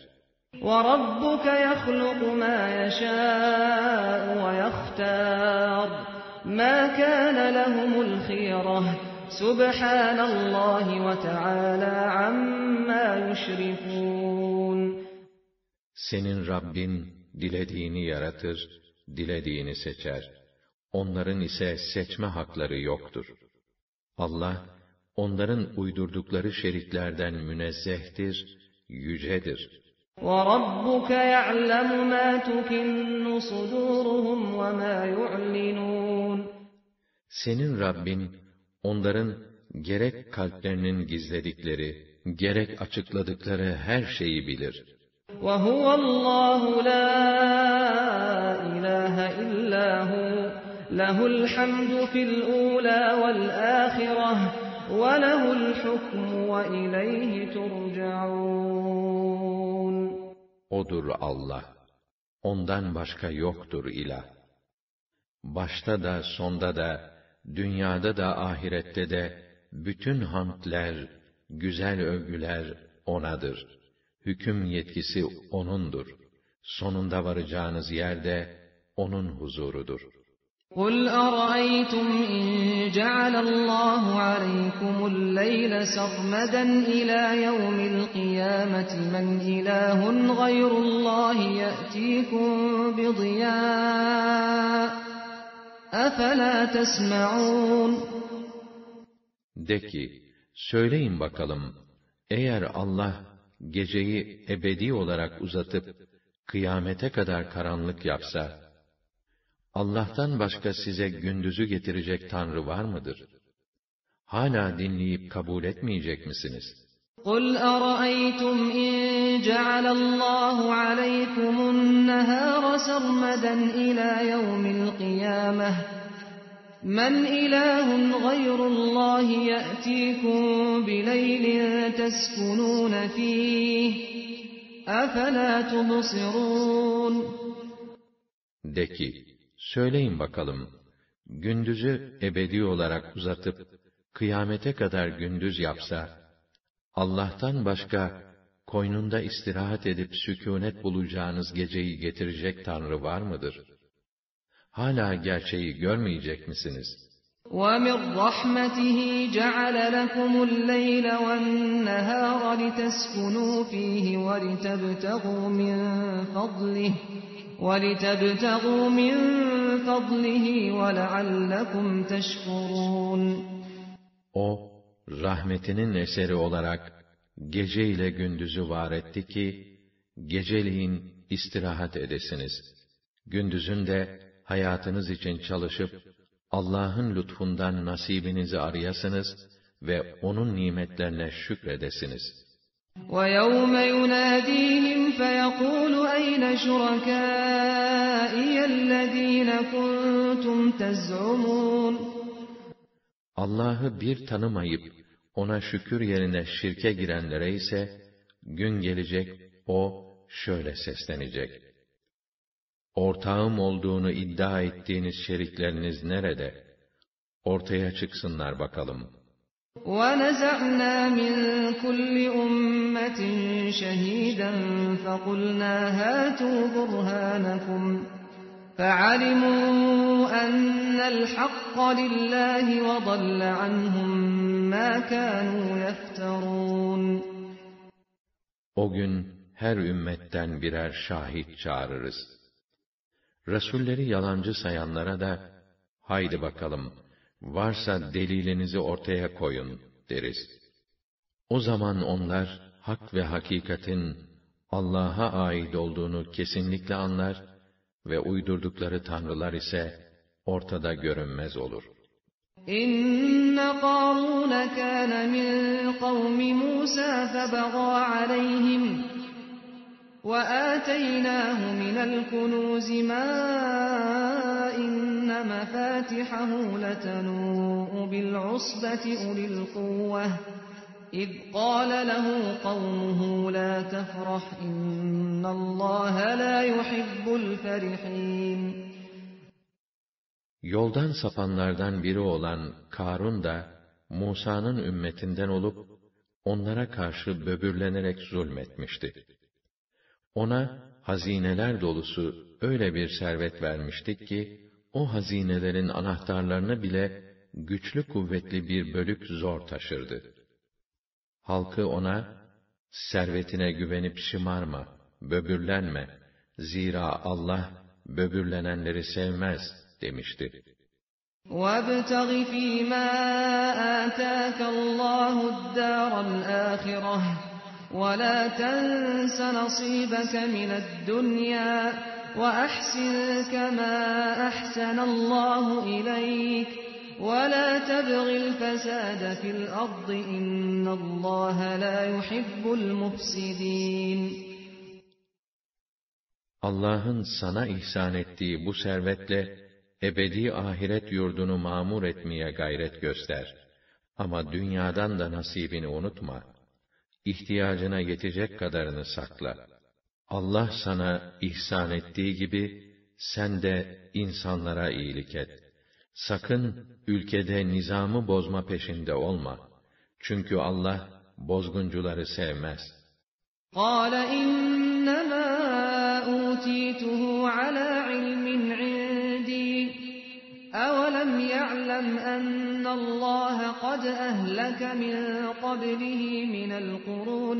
وَرَبُّكَ يَخْلُقُ مَا يَشَاءُ وَيَخْتَارُ مَا كَانَ لَهُمُ الْخِيَرَةُ سُبْحَانَ اللّٰهِ وَتَعَالَى عَمَّا يُشْرِكُونَ. Senin Rabbin dilediğini yaratır, dilediğini seçer. Onların ise seçme hakları yoktur. Allah, onların uydurdukları şeriklerden münezzehtir, yücedir. وَرَبُّكَ يَعْلَمُ مَا تُكِنُّ صُدُورُهُمْ وَمَا يُعْلِنُونَ. Senin Rabbin, onların gerek kalplerinin gizledikleri, gerek açıkladıkları her şeyi bilir. وَهُوَ اللّٰهُ لَا إِلَٰهَ إِلَّا هُوَ لَهُ الْحَمْدُ فِي الْأُولَى وَالْآخِرَةِ وَلَهُ الْحُكْمُ وَإِلَيْهِ تُرْجَعُونَ. O'dur Allah. Ondan başka yoktur ilah. Başta da, sonda da, dünyada da, ahirette de, bütün hamdler, güzel övgüler O'nadır. Hüküm yetkisi O'nundur. Sonunda varacağınız yer de O'nun huzurudur. قُلْ أَرَأَيْتُمْ إِنْ جَعَلَ اللّٰهُ عَلَيْكُمُ اللَّيْلَ سَرْمَدًا إِلَى يَوْمِ الْقِيَامَةِ مَنْ إِلَٰهٌ غَيْرُ اللّٰهِ يَأْتِيكُمْ بِضِيَاءٍ أَفَلَا تَسْمَعُونَ. De ki, söyleyin bakalım, eğer Allah geceyi ebedi olarak uzatıp kıyamete kadar karanlık yapsa, Allah'tan başka size gündüzü getirecek Tanrı var mıdır? Hala dinleyip kabul etmeyecek misiniz? قُلْ أَرَأَيْتُمْ إِنْ جَعَلَ اللّٰهُ عَلَيْكُمُ النَّهَارَ سَرْمَدًا إِلَى يَوْمِ الْقِيَامَةِ مَنْ إِلَٰهٌ غَيْرُ اللّٰهِ يَأْتِيكُمْ بِلَيْلٍ تَسْكُنُونَ فِيهِ أَفَلَا تُبْصِرُونَ. De ki, söyleyin bakalım, gündüzü ebedi olarak uzatıp, kıyamete kadar gündüz yapsa, Allah'tan başka, koynunda istirahat edip sükûnet bulacağınız geceyi getirecek Tanrı var mıdır? Hala gerçeği görmeyecek misiniz? وَمِنْ رَحْمَتِهِ جَعَلَ لَكُمُ اللَّيْلَ وَالنَّهَارَ لِتَسْكُنُوا فِيهِ وَلِتَبْتَغُوا مِنْ فَضْلِهِ وَلَعَلَّكُمْ تَشْكُرُونَ. O, rahmetinin eseri olarak gece ile gündüzü var etti ki, geceliğin istirahat edesiniz. Gündüzün de hayatınız için çalışıp, Allah'ın lütfundan nasibinizi arayasınız ve O'nun nimetlerine şükredesiniz. وَيَوْمَ يُنَادِيهِمْ فَيَقُولُ أَيْنَ شُرَكَائِيَ الَّذ۪ينَ كُنْتُمْ تَزْعُمُونَ. Allah'ı bir tanımayıp, O'na şükür yerine şirke girenlere ise, gün gelecek, O şöyle seslenecek: Ortağım olduğunu iddia ettiğiniz şerikleriniz nerede? Ortaya çıksınlar bakalım. وَنَزَعْنَا مِنْ كُلِّ أُمَّةٍ شَهِيدًا فَقُلْنَا هَاتُوا بُرْهَانَكُمْ فَعَلِمُوا أَنَّ الْحَقَّ لِلَّهِ وَضَلَّ عَنْهُمْ مَا كَانُوا يَفْتَرُونَ. O gün her ümmetten birer şahit çağırırız. Resulleri yalancı sayanlara da, haydi bakalım, varsa delilinizi ortaya koyun deriz. O zaman onlar, hak ve hakikatin Allah'a ait olduğunu kesinlikle anlar ve uydurdukları tanrılar ise ortada görünmez olur. İnne Qarun kana min kavmi Musa febagâ aleyhim ve âteynâhu minel kunûzi mâ inne mefâtihahu letenû'u bil'usbeti ulil kuvveh إذ قال له قومه لا تفرح إن الله لا يحب الفرحين. Yoldan sapanlardan biri olan Karun da, Musa'nın ümmetinden olup, onlara karşı böbürlenerek zulmetmişti. Ona, hazineler dolusu öyle bir servet vermiştik ki, o hazinelerin anahtarlarını bile güçlü kuvvetli bir bölük zor taşırdı. Halkı ona, servetine güvenip şımarma, böbürlenme, zira Allah böbürlenenleri sevmez demişti. وَابْتَغِ فِي مَا آتَاكَ اللَّهُ الدَّارَ الْآخِرَةَ وَلَا تَنْسَ نَصِيبَكَ مِنَ الدُّنْيَا وَأَحْسِنْ كَمَا أَحْسَنَ اللَّهُ إِلَيْكَ وَلَا تَبْغِ الْفَسَادَ فِي الْأَرْضِ إِنَّ اللَّهَ لَا يُحِبُّ الْمُفْسِدِينَ. Allah'ın sana ihsan ettiği bu servetle ebedi ahiret yurdunu mamur etmeye gayret göster. Ama dünyadan da nasibini unutma. İhtiyacına yetecek kadarını sakla. Allah sana ihsan ettiği gibi, sen de insanlara iyilik et. Sakın ülkede nizamı bozma peşinde olma. Çünkü Allah bozguncuları sevmez. قَالَ إِنَّمَا أُوتِيتُهُ عَلَى عِلْمٍ عِندِي أَوَلَمْ يَعْلَمْ أَنَّ اللَّهَ قَدْ أَهْلَكَ مِن قَبْلِهِ مِنَ الْقُرُونِ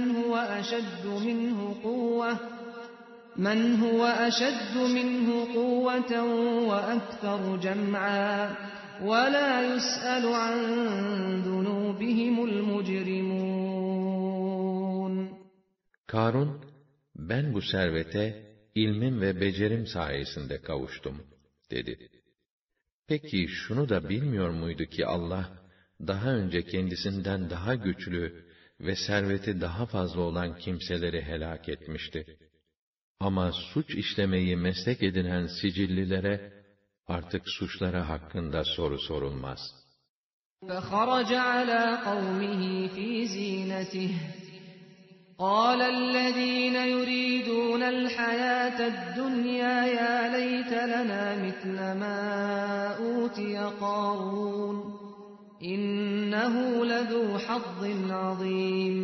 مَنْ هُوَ أَشَدُّ مِنْهُ قُوَّةً وَأَكْثَرُ جَمْعًا وَلَا يُسْأَلُ عَنْ ذُنُوبِهِمُ الْمُجْرِمُونَ. Karun, ben bu servete ilmim ve becerim sayesinde kavuştum, dedi. Peki şunu da bilmiyor muydu ki Allah, daha önce kendisinden daha güçlü ve serveti daha fazla olan kimseleri helak etmişti. Ama suç işlemeyi meslek edinen sicillilere, artık suçları hakkında soru sorulmaz. فَخَرَجَ عَلَى قَوْمِهِ فِي زِينَتِهِ قَالَ الَّذِينَ يُرِيدُونَ الْحَيَاةَ الدُّنْيَا يَا لَيْتَ لَنَا مِثْلَ مَا أُوتِيَ قَارُونُ إِنَّهُ لَذُو حَظٍّ عَظِيمٍ.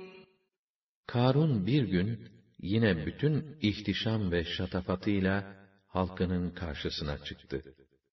Karun bir gün, yine bütün ihtişam ve şatafatıyla halkının karşısına çıktı.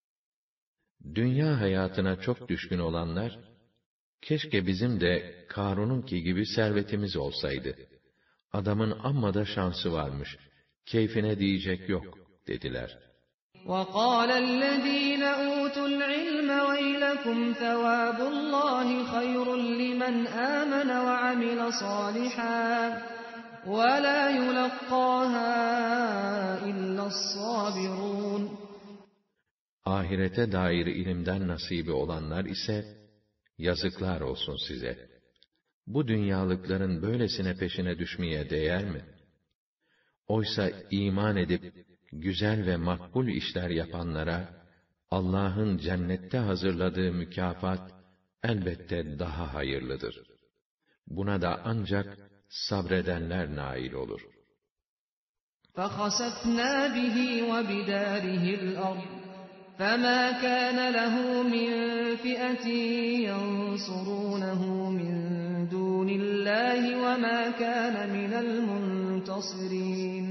Dünya hayatına çok düşkün olanlar, keşke bizim de Karun'unki gibi servetimiz olsaydı. Adamın amma da şansı varmış, keyfine diyecek yok, dediler. وَقَالَ الَّذ۪ينَ أُوتُوا الْعِلْمَ وَيْلَكُمْ ثَوَابُ اللّٰهِ خَيْرٌ لِمَنْ آمَنَ وَعَمِلَ صَالِحًا وَلَا يُلَقَّاهَا إِلَّا الصَّابِرُونَ. Ahirete dair ilimden nasibi olanlar ise, yazıklar olsun size. Bu dünyalıkların böylesine peşine düşmeye değer mi? Oysa iman edip, güzel ve makbul işler yapanlara, Allah'ın cennette hazırladığı mükafat, elbette daha hayırlıdır. Buna da ancak sabredenler nail olur. فَخَسَفْنَا بِهِ وَبِدَارِهِ الْأَرْضَ فَمَا كَانَ لَهُ مِنْ فِئَةٍ يَنْصُرُونَهُ مِنْ دُونِ اللّٰهِ وَمَا كَانَ مِنَ الْمُنْتَصِرِينَ.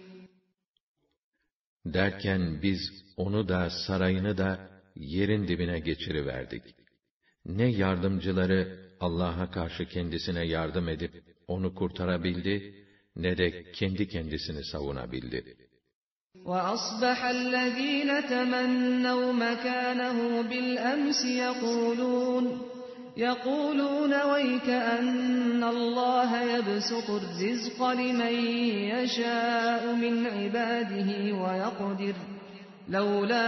Derken biz onu da sarayını da yerin dibine geçiriverdik. Ne yardımcıları Allah'a karşı kendisine yardım edip onu kurtarabildi, ne de kendi kendisini savunabildi. وَأَصْبَحَ الَّذ۪ينَ تَمَنَّوْا مَكَانَهُ بِالْأَمْسِ يَقُولُونَ وَيْكَأَنَّ اللّٰهَ يَبْسُطُ الرِّزْقَ لِمَنْ يَشَاءُ مِنْ عِبَادِهِ وَيَقْدِرُ لَوْلَا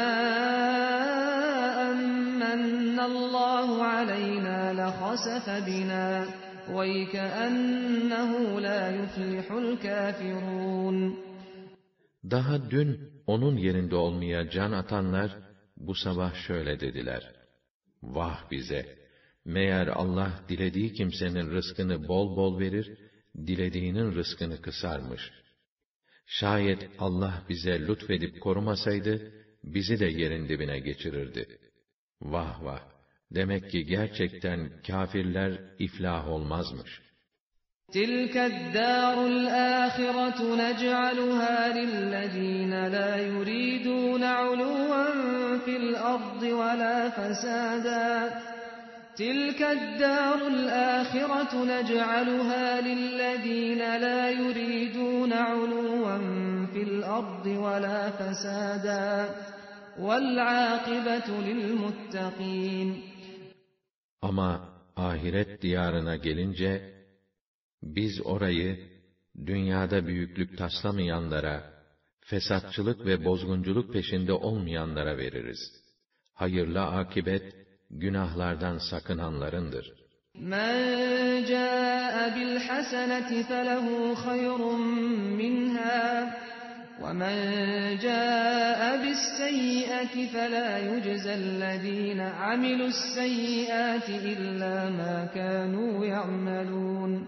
أَمَّنَّ اللّٰهُ عَلَيْنَا لَخَسَفَ بِنَا وَيْكَأَنَّهُ لَا يُفْلِحُ الْكَافِرُونَ. Daha dün onun yerinde olmaya can atanlar, bu sabah şöyle dediler: Vah bize! Meğer Allah dilediği kimsenin rızkını bol bol verir, dilediğinin rızkını kısarmış. Şayet Allah bize lütfedip korumasaydı, bizi de yerin dibine geçirirdi. Vah vah! Demek ki gerçekten kâfirler iflah olmazmış. تِلْكَ الدَّارُ الْآخِرَةُ نَجْعَلُهَا لِلَّذِينَ لَا يُرِيدُونَ عُلُوًّا فِي الْأَرْضِ وَلَا فَسَادًا تِلْكَ الدَّارُ الْآخِرَةُ نَجْعَلُهَا لِلَّذِينَ لَا يُرِيدُونَ عُلُوًّا فِي الْأَرْضِ وَلَا فَسَادًا وَالْعَاقِبَةُ لِلْمُتَّقِينَ. Ama ahiret diyarına gelince, biz orayı dünyada büyüklük taslamayanlara, fesatçılık ve bozgunculuk peşinde olmayanlara veririz. Hayırlı akibet, günahlardan sakınanlarındır. مَنْ جَاءَ بِالْحَسَنَةِ فَلَهُ خَيْرٌ مِّنْهَا وَمَنْ جَاءَ بِالسَّيِّئَةِ فَلَا يُجْزَى الَّذِينَ عَمِلُوا السَّيِّئَاتِ إِلَّا مَا كَانُوا يَعْمَلُونَ.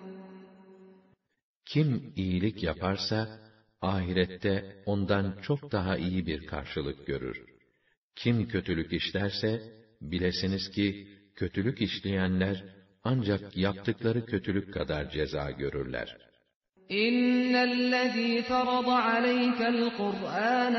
Kim iyilik yaparsa, ahirette ondan çok daha iyi bir karşılık görür. Kim kötülük işlerse, bilesiniz ki, kötülük işleyenler, ancak yaptıkları kötülük kadar ceza görürler. İnnellezî ferada aleykel Kur'âne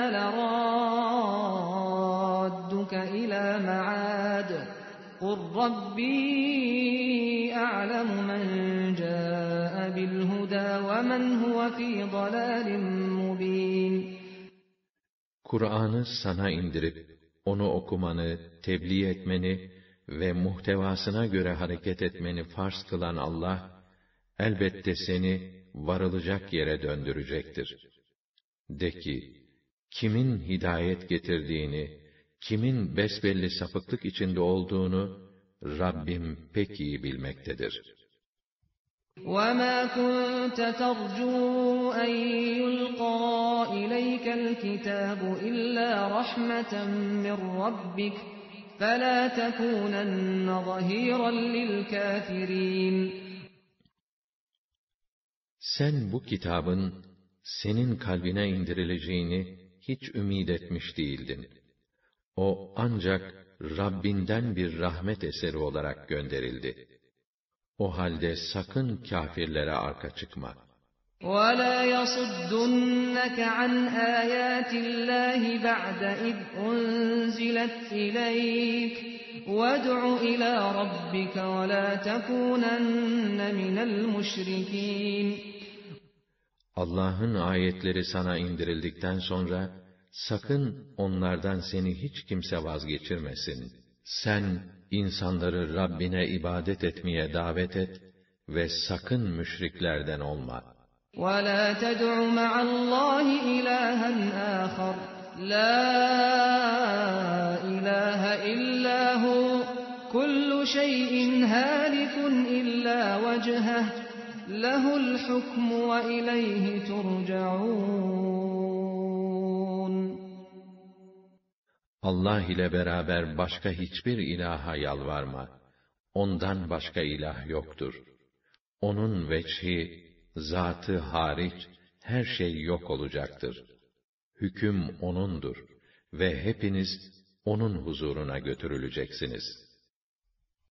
lerâdduke ilâ me'âd. قُلْ رَبِّي أَعْلَمُ مَنْ جَاءَ بِالْهُدَى وَمَنْ هُوَ فِي ضَلَالٍ مُّبِينٍ. Kur'an'ı sana indirip, onu okumanı, tebliğ etmeni ve muhtevasına göre hareket etmeni farz kılan Allah, elbette seni varılacak yere döndürecektir. De ki, kimin hidayet getirdiğini, kimin besbelli sapıklık içinde olduğunu Rabbim pek iyi bilmektedir. وَمَا كُنْتَ تَرْجُو أَنْ يُلْقَى إِلَيْكَ الْكِتَابُ إِلَّا رَحْمَةً مِّنْ رَبِّكَ فَلَا تَكُونَنَّ ظَهِيرًا لِلْكَافِرِينَ. Sen bu kitabın senin kalbine indirileceğini hiç ümid etmiş değildin. O ancak Rabbinden bir rahmet eseri olarak gönderildi. O halde sakın kâfirlere arka çıkma. وَلَا يَصُدُّنَّكَ عَنْ آيَاتِ اللّٰهِ بَعْدَ إِذْ أُنْزِلَتْ إِلَيْكَ وَادْعُ إِلَى رَبِّكَ وَلَا تَكُونَنَّ مِنَ الْمُشْرِكِينَ. Allah'ın ayetleri sana indirildikten sonra, sakın onlardan seni hiç kimse vazgeçirmesin. Sen, insanları Rabbine ibadet etmeye davet et ve sakın müşriklerden olma. وَلَا تَدْعُ مَعَ اللّٰهِ إِلَٰهًا آخَرَ لَا إِلَٰهَ إِلَّا هُوَ كُلُّ شَيْءٍ هَالِكٌ إِلَّا وَجْهَهُ لَهُ الْحُكْمُ وَإِلَيْهِ تُرْجَعُونَ. Allah ile beraber başka hiçbir ilaha yalvarma. Ondan başka ilah yoktur. Onun veçhi, zatı hariç her şey yok olacaktır. Hüküm O'nundur ve hepiniz O'nun huzuruna götürüleceksiniz.